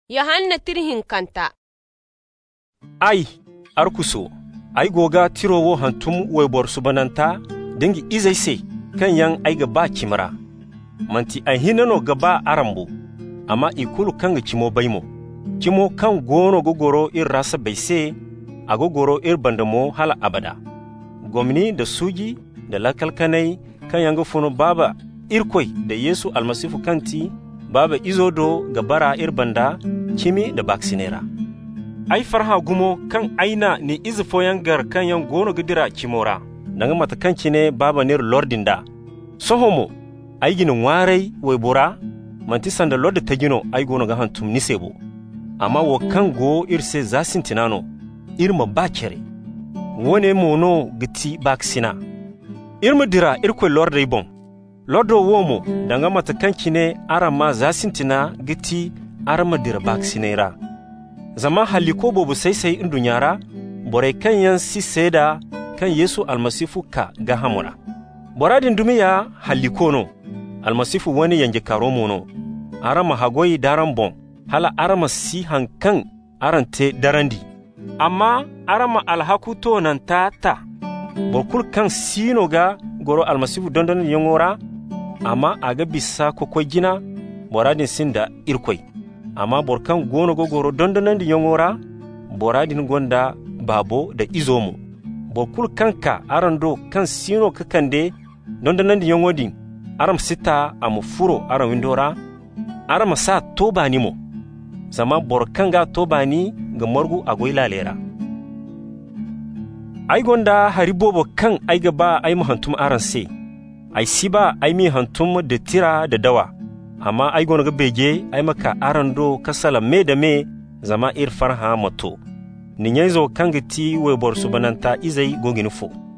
Yohanna tirhin kanta. Ai, arkuso, ai goga tirowo hantum waibor subananta dangi izai se kan yan ai gaba kimara. Manti ai hinano gaba arambo, amma ikulu kanga kimo baimo. Kimo kan gono gogoro ir rasa baise, a gogoro ir bandamo hala abada. Gomni da sugi da lakalkanai kan yanga funo baba irkoi da Yesu almasifu kanti baba izodo gabara ir banda kimi da baksinera. Ai farha gumo kan aina ni izifo yangar kan yan gono gidira kimora. Nanga mata kanci ne baba nir lordinda. Sohomo, ai ginin warai waibora, manti sanda lorda ta gino ai gono ga hantum nisebo. Amma wo kan go irse zasin tinano, irma bakere. Wone mono giti baksina. Irma dira irkwe lorda ibon. Lordo womo, danga mata kanci ne arama zasin tina giti arama dira baksinera. Zama haliko bobu sai indunyara, bore kan yan si seda kan Yesu almasifu ka ga hamura. Boradin dumiya haliko no, almasifu wani yange karo mono, arama hagoyi daran bon, hala arama si hankan arante darandi. Amma arama alhaku to nan ta, borkul kan sino ga goro almasifu dondon yongora, amma aga bisa kokoi gina, boradin sinda irkoi. Amma borkan gono gogoro dondonan di yongora, boradin gonda babo da izomo. Borkul kanka arando kan sino kakande dondonan di yongodin, aram sita amu furo aram windora, aram sa toba nimo. Zama borkan ga toba ni ga morgu agoy lalera. Ai gonda haribobo kan ai gaba ai muhantum aran se. Ai siba ai mi hantum da tira da dawa. Amma ai gono ga bege ai maka arando kasala me da me zama ir farha mato. Ninyaizo kangiti we borsu bananta izai gogin fo.